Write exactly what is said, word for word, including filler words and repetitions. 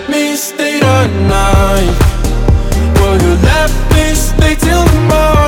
me stay the night? Will you let me stay till tomorrow?